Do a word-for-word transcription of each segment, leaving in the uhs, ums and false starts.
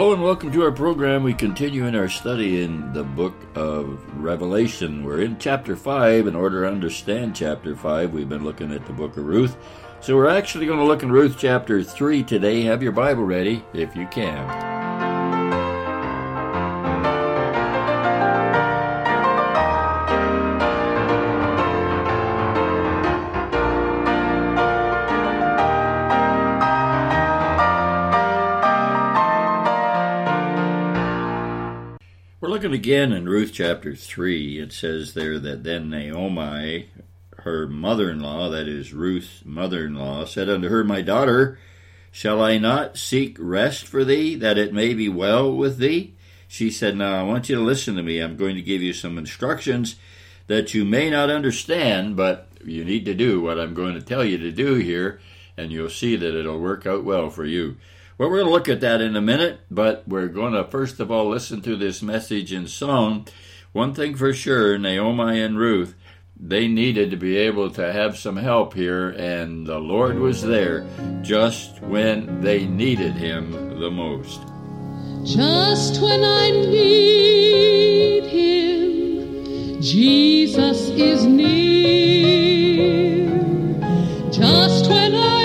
Hello and welcome to our program. We continue in our study in the book of Revelation. We're in chapter five. In order to understand chapter five, we've been looking at the book of Ruth. So we're actually going to look in Ruth chapter three today. Have your Bible ready if you can. We're looking again in Ruth chapter three. It says there that then Naomi, her mother-in-law, that is Ruth's mother-in-law, said unto her, My daughter, shall I not seek rest for thee, that it may be well with thee? She said, Now I want you to listen to me. I'm going to give you some instructions that you may not understand, but you need to do what I'm going to tell you to do here, and you'll see that it'll work out well for you. Well, we're going to look at that in a minute, but we're going to first of all listen to this message in song. One thing for sure, Naomi and Ruth, they needed to be able to have some help here, and the Lord was there just when they needed Him the most. Just when I need Him, Jesus is near. Just when I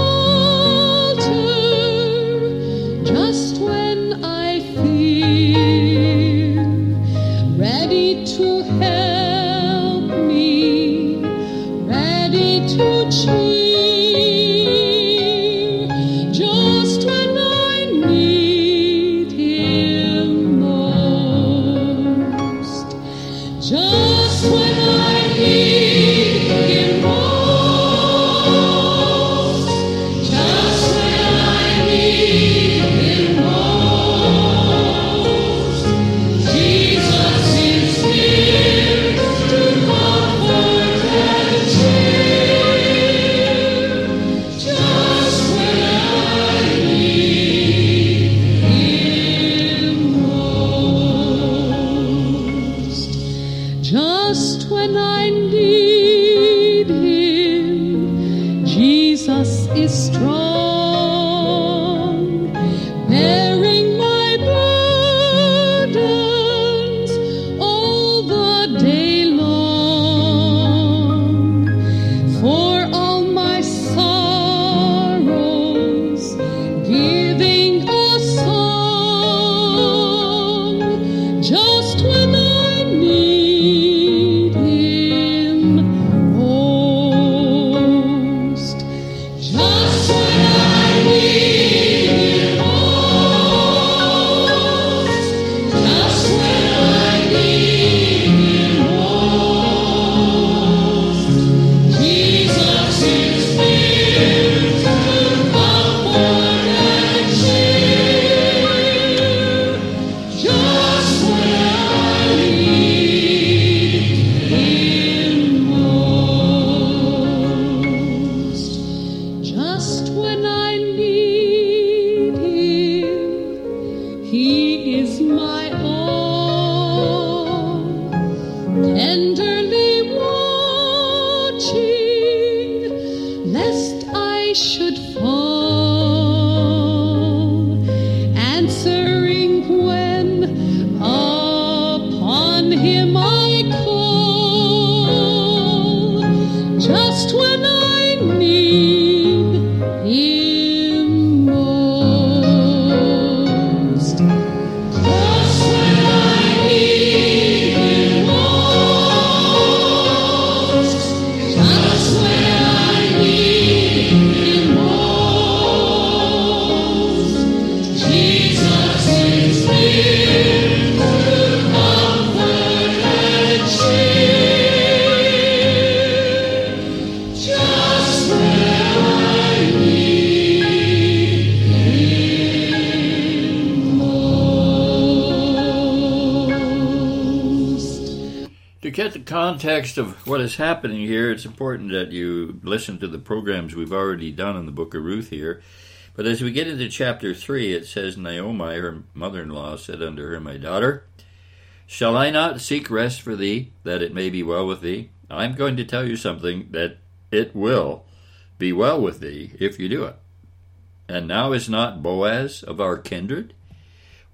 context of what is happening here, it's important that you listen to the programs we've already done in the book of Ruth here. But as we get into chapter three, it says, Naomi, her mother-in-law, said unto her, My daughter, shall I not seek rest for thee, that it may be well with thee? I'm going to tell you something that it will be well with thee if you do it. And now is not Boaz of our kindred?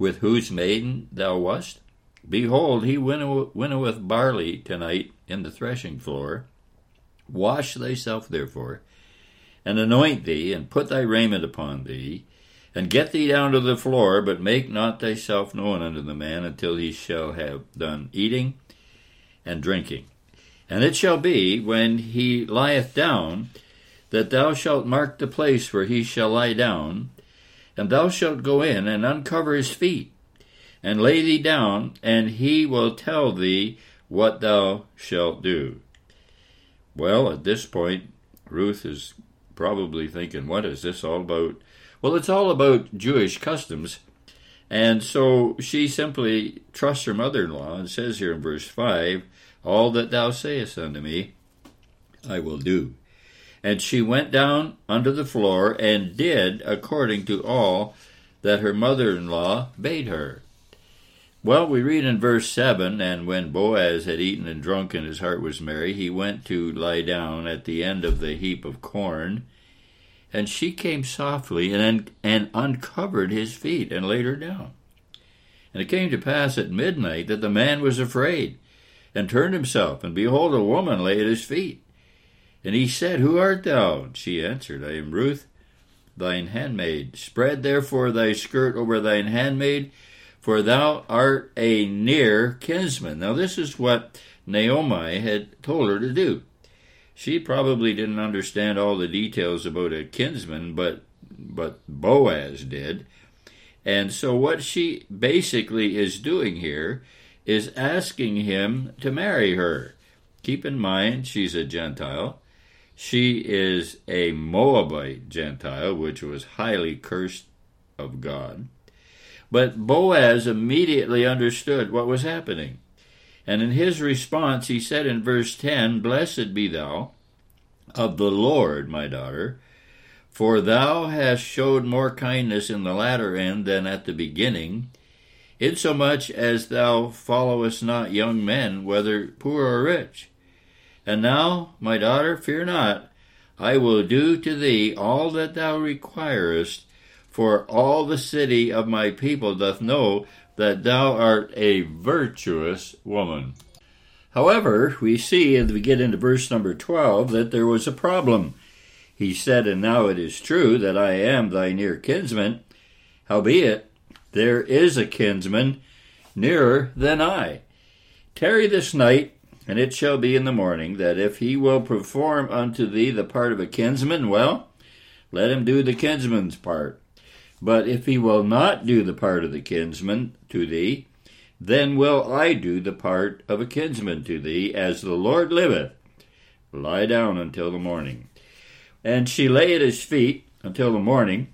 with whose maiden thou wast? Behold, he winnow- winnoweth barley tonight in the threshing floor. Wash thyself therefore, and anoint thee, and put thy raiment upon thee, and get thee down to the floor, but make not thyself known unto the man until he shall have done eating and drinking. And it shall be, when he lieth down, that thou shalt mark the place where he shall lie down, and thou shalt go in and uncover his feet, and lay thee down, and he will tell thee what thou shalt do. Well, at this point, Ruth is probably thinking, what is this all about? Well, it's all about Jewish customs, and so she simply trusts her mother-in-law and says here in verse five, all that thou sayest unto me, I will do. And she went down unto the floor and did according to all that her mother-in-law bade her. Well, we read in verse seven, and when Boaz had eaten and drunk and his heart was merry, he went to lie down at the end of the heap of corn. And she came softly and, and uncovered his feet and laid her down. And it came to pass at midnight that the man was afraid, and turned himself, and behold, a woman lay at his feet. And he said, Who art thou? And she answered, I am Ruth, thine handmaid. Spread therefore thy skirt over thine handmaid, for thou art a near kinsman. Now this is what Naomi had told her to do. She probably didn't understand all the details about a kinsman, but but Boaz did. And so what she basically is doing here is asking him to marry her. Keep in mind, she's a Gentile. She is a Moabite Gentile, which was highly cursed of God. But Boaz immediately understood what was happening. And in his response, he said in verse ten, Blessed be thou of the Lord, my daughter, for thou hast showed more kindness in the latter end than at the beginning, insomuch as thou followest not young men, whether poor or rich. And now, my daughter, fear not, I will do to thee all that thou requirest, for all the city of my people doth know that thou art a virtuous woman. However, we see as we get into verse number twelve that there was a problem. He said, And now it is true that I am thy near kinsman. Howbeit, there is a kinsman nearer than I. Tarry this night, and it shall be in the morning, that if he will perform unto thee the part of a kinsman, well, let him do the kinsman's part. But if he will not do the part of the kinsman to thee, then will I do the part of a kinsman to thee, as the Lord liveth. Lie down until the morning. And she lay at his feet until the morning,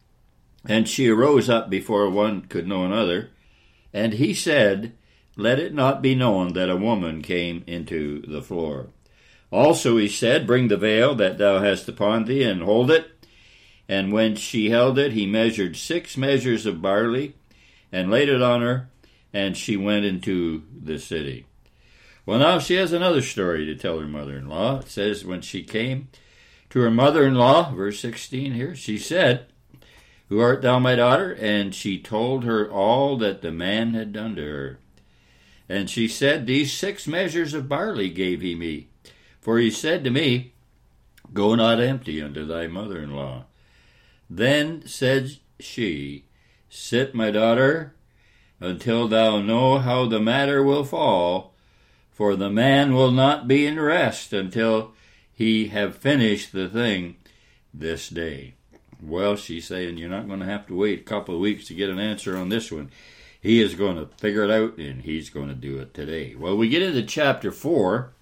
and she arose up before one could know another. And he said, Let it not be known that a woman came into the floor. Also he said, Bring the veil that thou hast upon thee, and hold it. And when she held it, he measured six measures of barley, and laid it on her, and she went into the city. Well, now she has another story to tell her mother-in-law. It says, when she came to her mother-in-law, verse sixteen here, she said, Who art thou, my daughter? And she told her all that the man had done to her. And she said, These six measures of barley gave he me. For he said to me, Go not empty unto thy mother-in-law. Then said she, Sit, my daughter, until thou know how the matter will fall, for the man will not be in rest until he have finished the thing this day. Well, she's saying, you're not going to have to wait a couple of weeks to get an answer on this one. He is going to figure it out, and he's going to do it today. Well, we get into chapter four.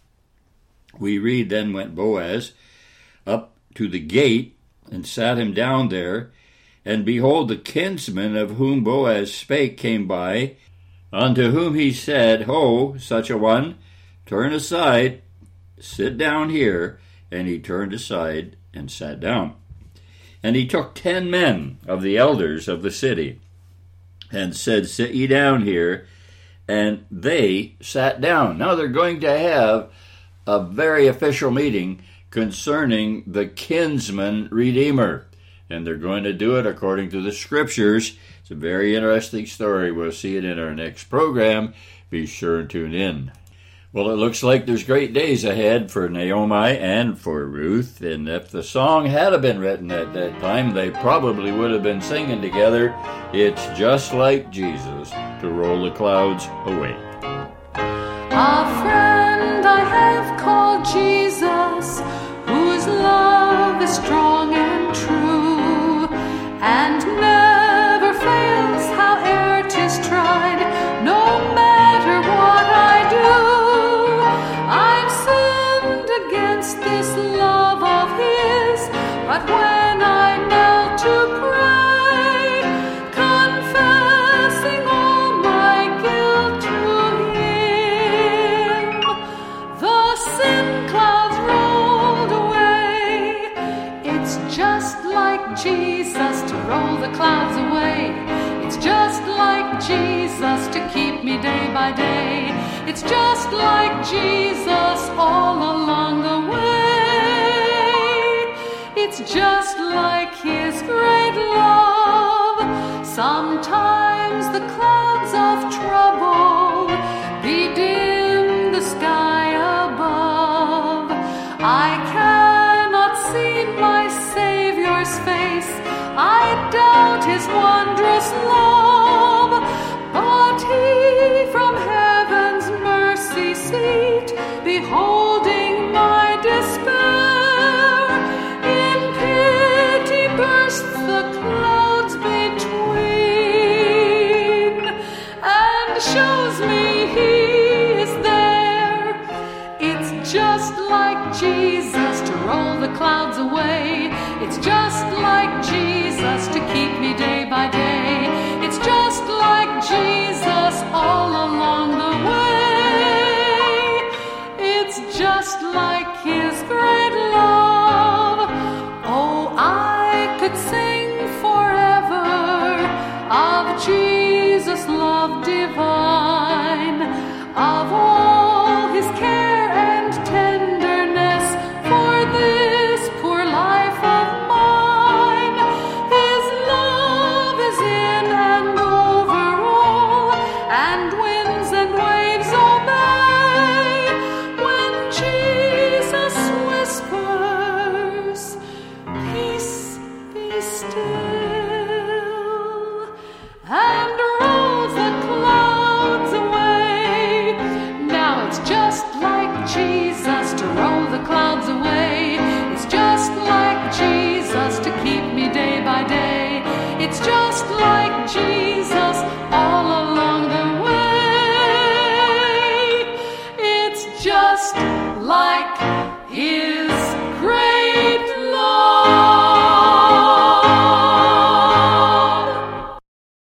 We read, Then went Boaz up to the gate, and sat him down there. And behold, the kinsman of whom Boaz spake came by, unto whom he said, Ho, such a one, turn aside, sit down here. And he turned aside and sat down. And he took ten men of the elders of the city, and said, Sit ye down here. And they sat down. Now they're going to have a very official meeting concerning the kinsman redeemer. and they're going to do it according to the Scriptures. It's a very interesting story. We'll see it in our next program. Be sure and tune in. Well, it looks like there's great days ahead for Naomi and for Ruth, and if the song had been written at that time, they probably would have been singing together, "It's Just Like Jesus to Roll the Clouds Away." A friend I have called Jesus, whose love is strong and true, and never fails howe'er 'tis tried, no matter what I do. I've sinned against this love of his, but when I knelt to pray, confessing all my guilt to him, the sin clouds rolled away. It's just like Jesus to roll the clouds away. It's just like Jesus to keep me day by day. It's just like Jesus all along the way. It's just like his great love. Sometimes the clouds of trouble bedim the sky above. I cannot see my Savior's face. I doubt his wondrous love. But he from heaven's mercy seat, beholding my despair, in pity bursts the clouds between, and shows me he is there. It's just like Jesus to roll the clouds away. It's just like